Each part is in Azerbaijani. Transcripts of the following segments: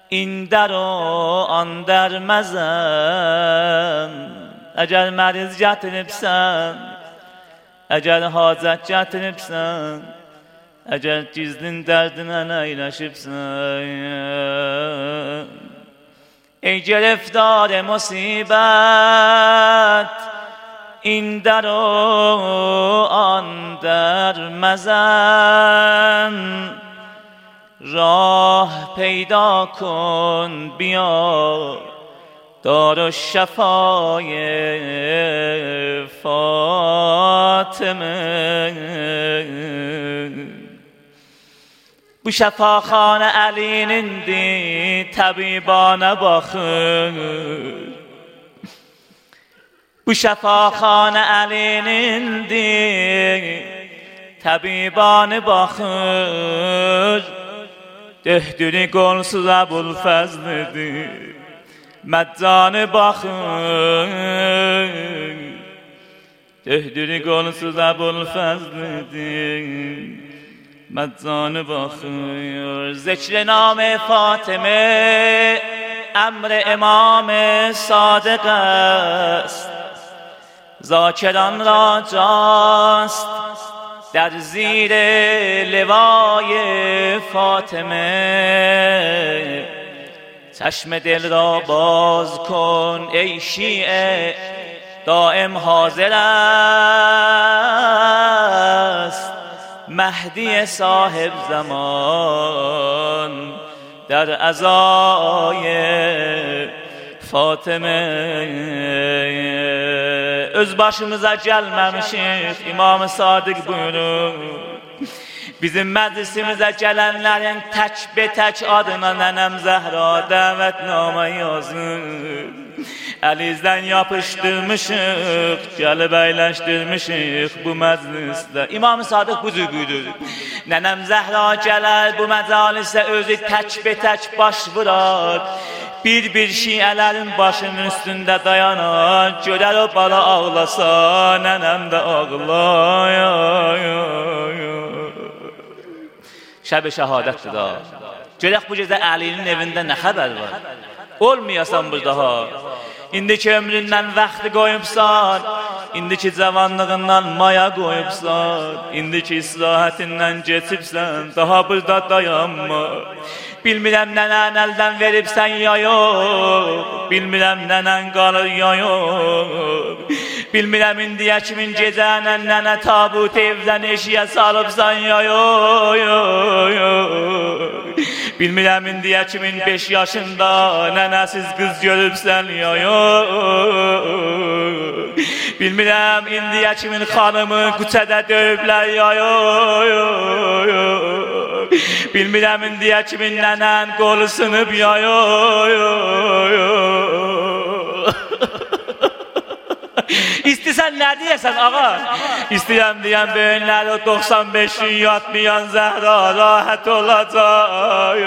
این در و آن در مزن اگر مریض جتنبسن اگر حاجت جتنبسن اگر gizlin derdine neyleşipsen ey گرفتار مصیبت این در و آن در مزن راه پیدا کن بیا دارالشفای فاطمه bu şəfaxanə əlinindir, təbibana baxır. Bu şəfaxanə əlinindir, təbibana baxır. Döhdürü qolsuz Əbulfəzlidir, məccanı baxır. Döhdürü qolsuz Əbulfəzlidir, مجان بخیر ذکر نام فاطمه امر امام صادق است ذاکران را جاست در زیر لوای فاطمه چشم دل را باز کن ای شیعه دائم حاضر است مهدی صاحب زمان در عزای فاطمه öz başımıza gəlməmişik İmam Sadiq buyurur bizim məclisimizə gələnlərin tək betək adına nənəm Zəhra dəvətnamə yazır Əlizdən yapışdırmışıq, gəlib əyləşdirmişik bu məclisdə İmam Sadiq bu cür buyurur nənəm Zəhra gələr bu məcalisə özü tək betək baş vurar bir şiələrin başının üstündə dayanar görər o bala ağlasa nənəm də ağlayar Şəb-i şəhadətdir da görək bu gecə Əlinin evində nə xəbər var olmayasan burada ha İndiki ömründən vaxtı qoyubsan İndiki cavanlığından maya qoyubsan İndiki islahətindən geçibsən daha burada dayanma Bilmirəm nənən əldən veribsən ya yox Bilmirəm nənən qalır ya yox Bilmirəm indiyə kimin gecənə nənə tabut evdən eşiyə salıbsan ya yox Bilmirəm indiyə kimin 5 yaşında nənəsiz qız görübsən ya yox Bilmirəm indiyə kimin xanımı küçədə döyüblər ya yox Bilmirəm indiyə kimin nənən qolu sınıb ya yox İstəyirsən nə deyəsən ağa? İstəyirəm deyən böyünləri o 95 gün yatmayan Zəhra rahat olacaq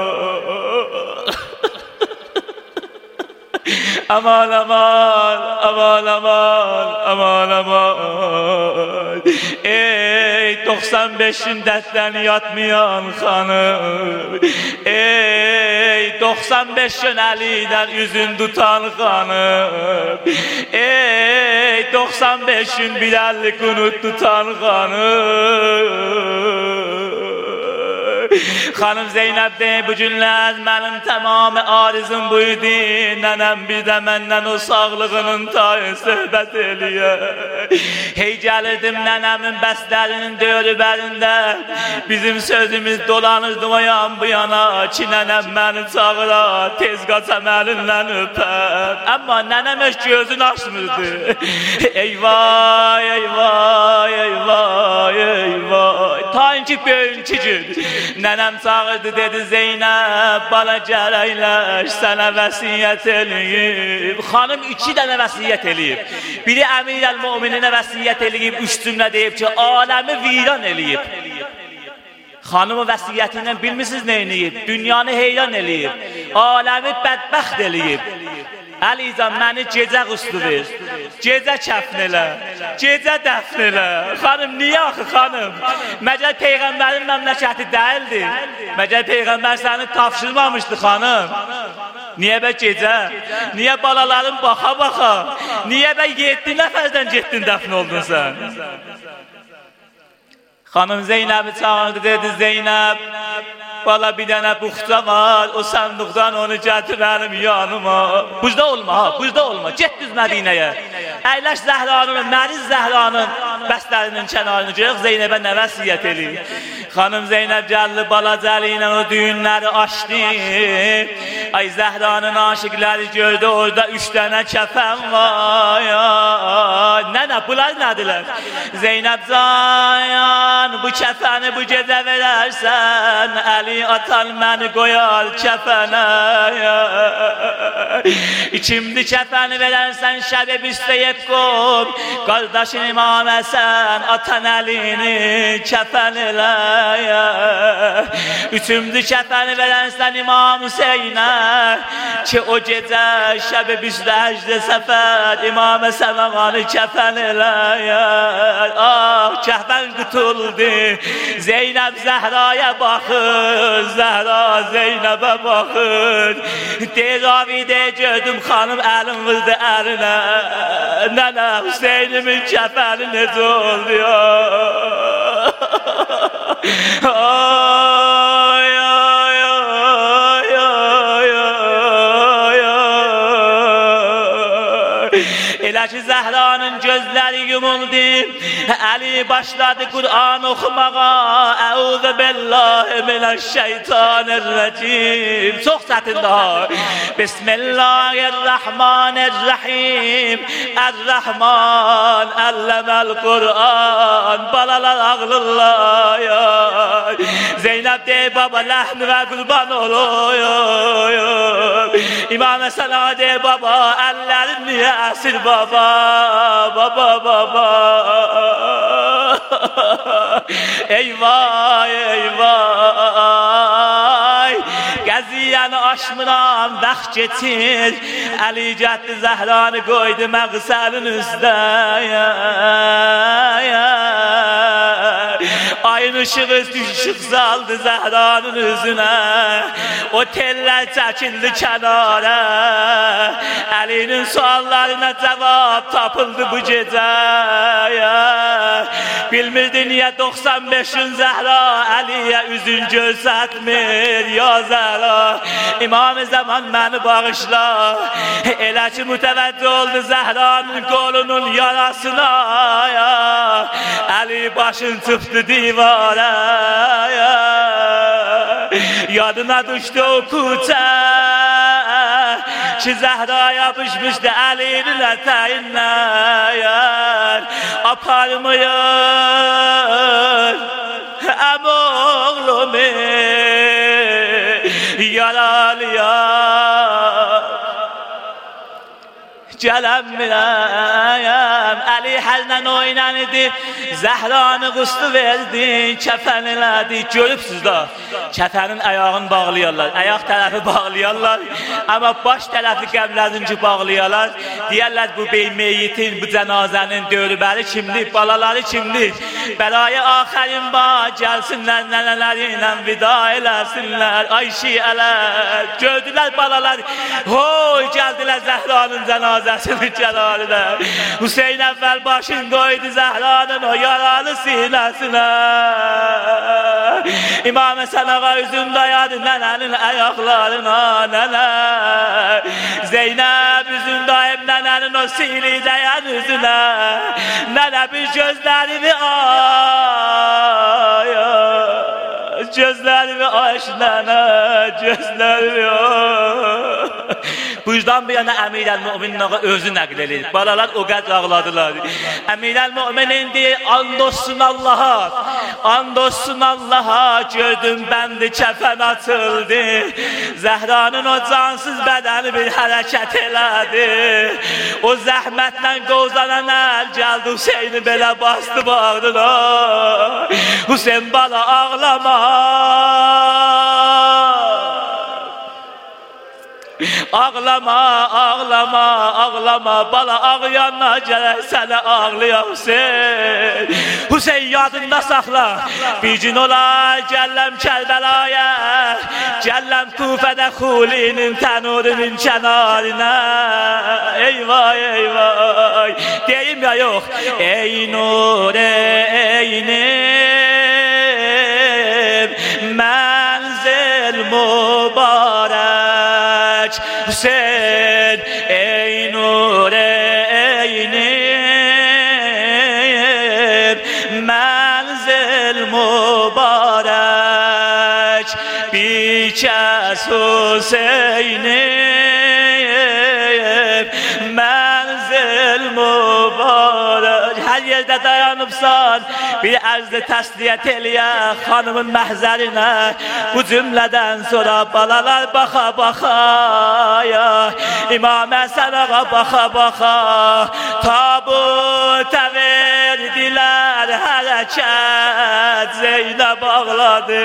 Aman aman aman aman aman aman Ey 95 gün dərddən yatmayan xanım Ey 95 gün əlidən üzün tutan xanım Ey 95 gün bir əlli qunut tutan xanım Xanım Zeynəb deyir bu günlər mənim tamamı arizim buydu Nənəm bir də məndən o sağlığının tayı söhbət eləyər Hey gəlirdim nənəmin bəstlərinin dörübərində Bizim sözümüz dolanırdı o yan bu yana Ki nənəm məni çağıra tez qaçam əlindən öpər Amma nənəm heç gözünü açmırdı Eyvay eyvay eyvay eyvay Ta ki böyünkü gün Nənəm çağırdı dedi Zeynəb bana gəl əyləş sənə vəsiyyət eləyib Xanım 2 dənə vəsiyyət eləyib Biri Əmirəl-Mömininə vəsiyyət eləyib 3 cümlə deyib ki aləmi viran eləyib Xanımı vəsiyyətindən bilmişsiniz nə eləyib Dünyanı heyran eləyib Aləmi bədbəxt eləyib Əlican məni gecə quslu ver Gecə kəfn elə, gecə dəfn elə. Xanım, niyə axı xanım? Məgər Peyğəmbərin məmləkəti deyildi? Məgər Peyğəmbər səni tapşırmamışdı xanım? Niyə bə gecə? Niyə balaların baxa-baxa? Niyə bə 7 nəfərdən getdin dəfn oldun sən? Xanım Zeynəbi çağırdı, dedi Zeynəb, bala bir dənə buxca var, o sandıqdan onu gətirəlim yanıma. Bucda olma ha, bucda olma, get düz Mədinəyə. Əyləş Zəhranın, Məriz Zəhranın bəstlərinin kənarını görək, Zeynəbə nə vəsiyyət eləyir. Xanım Zeynəb gəldi balaca əli ilə o düyünləri açdı. Ay Zəhranın aşıqları gördü, orada 3 dənə kəfən var. Nənə, bunlar nədirlər? Zeynəb cayan, bu kəfəni bu gecə verərsən, Əli atan məni qoyar kəfənə. İkimdi kəfəni verərsən, şəbi büstəyək qom, qardaşın İmam Həsən, atan Əlini kəfən elə. Üçümdü kəfəni verərsən İmam Hüseynə, ki o gecə şəbi büstəyəcdə səfər, İmam Həsən ağanı kəfən elə. Ah, kəfən qutuldu, Zeynəb Zəhraya baxır, Zəhra Zeynəbə baxır. Teravidə gördüm xanım əlim vurdu əlinə, nənə Hüseynimin kəfəni necə oldu ya? Ay, ay, ay, ay, ay, elə ki Zəhranın gözləri yumuldu, Əli başladı Qur'an oxumağa. Əuzə billahi minəşşeytanirracim. Çox çətindir. Bismillahirrahmanirrahim. Ər-Rəhman əlləməl Qur'an. Balalar ağlırlar. Zeynəb deyir, baba ləhn və qurban olur. İmam Həsən ağa deyir, baba əllərin niyə əsir baba? Baba, baba. Eyvay, eyvay. Qəziyyəni aşmıram, vaxt geçir. Əli gətdi Zəhranı qoydu məqsəlin üstə. Ayın ışığı düşük saldı Zəhranın üzünə. O tellər çəkildi kənara. Əlinin suallarına cavab tapıldı bu gecə. Bilmirdi niyə 95 gün Zəhra Əliyə üzün görsətmir. Ya Zəhra, İmam-ı Zaman məni bağışla. Elə ki mütəvəccüh oldu Zəhranın qolunun yarasına. Əli başın çıxdı divara. Yadına düşdü o kuçə ki Zəhra yapışmışdı Əlinin ətəyinə. Aparmıyor əmoğlumu yaralıyam, gələnmirəm. Əli həllə oynan idi, Zəhranı quslu verdi, kəfən elədi. Görübsüz da, kəfənin ayağını bağlayarlar, ayaq tərəfi bağlayarlar, amma baş tərəfi qəmləzinci bağlayarlar. Deyərlər bu meyyitin, bu cənazənin dörbəri kimdir, balaları kimdir? Bəlayı axərin var, gəlsinlər nənələri ilə vida eləsinlər. Ay şiələr, gördülər balalar, hoy gəldilər Zəhranın cənazəsinin kənarına. Hüseyn əvvəl başın qoydu Zəhranın o yaralı sinəsinə. İmam Həsən ağa üzün dayadı nənənin ayaqlarına, nənə. Zeynəb üzün dayıb nənənin o sili dayan üzünə. Nənə bir gözlərimi ay, gözlərimi aç nənə, gözlərimi ay. Buyurdan bir yana Əmirəl-Möminin ağa özü nəql edir. Balalar o qədər ağladılar. Əmirəl-Möminin deyir, and olsun Allaha, and olsun Allaha, gördüm bəndi kəfən açıldı. Zəhranın o cansız bədəni bir hərəkət elədi. O zəhmətlə qovzanan əl gəldi, Hüseyni belə bastı bağrına. Hüseyn bala ağlama. Ağlama, ağlama, ağlama, bala ağlayanlar gələk sənə ağlayan Hüseyin. Hüseyin yadında saxla, bir gün olar gəlləm Kərbəlaya, gəlləm Kufədə Xulinin tənurinin kənarına. Eyvay, eyvay, deyim ya yox. Ey nur, eynim, mənzil mübarək Hüseyin. Ey nur, eynim, mənzil mübarək bir kəs Hüseynim, mənzil mübarək. Hər yerdə dayanıbsan, bir ərzdə təsliyyət eləyə xanımın məhzərinə. Bu cümlədən sonra balalar baxa baxa, İmam Həsən ağa baxa baxa, tabutə verdilər hərəkət, Zeynəb ağladı.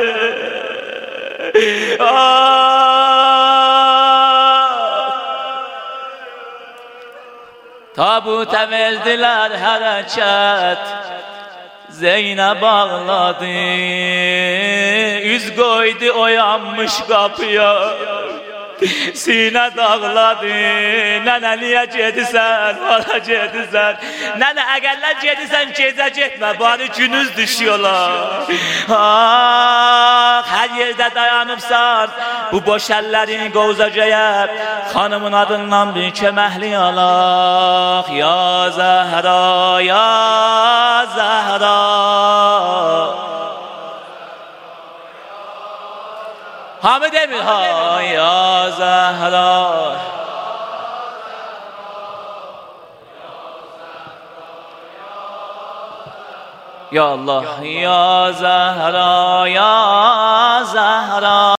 Tabutə verdilər hərəkət, Zeynəb ağladı. Üz qoydu oyanmış qapıya, sinə dağladı. Nənə niyə gedirsən, hara gedirsən? Nənə əgərlər gedirsən gecə getmə, bari günüz düşüyorlar. Hər yerdə dayanıbsan, bu boş əllərini qovuzacaya xanımın adından bir köməkli alaq. Ya Zəhra, ya Zəhra, hamı demir ha, ya Zəhra. Ya Allah, ya Zəhra, ya Zəhra.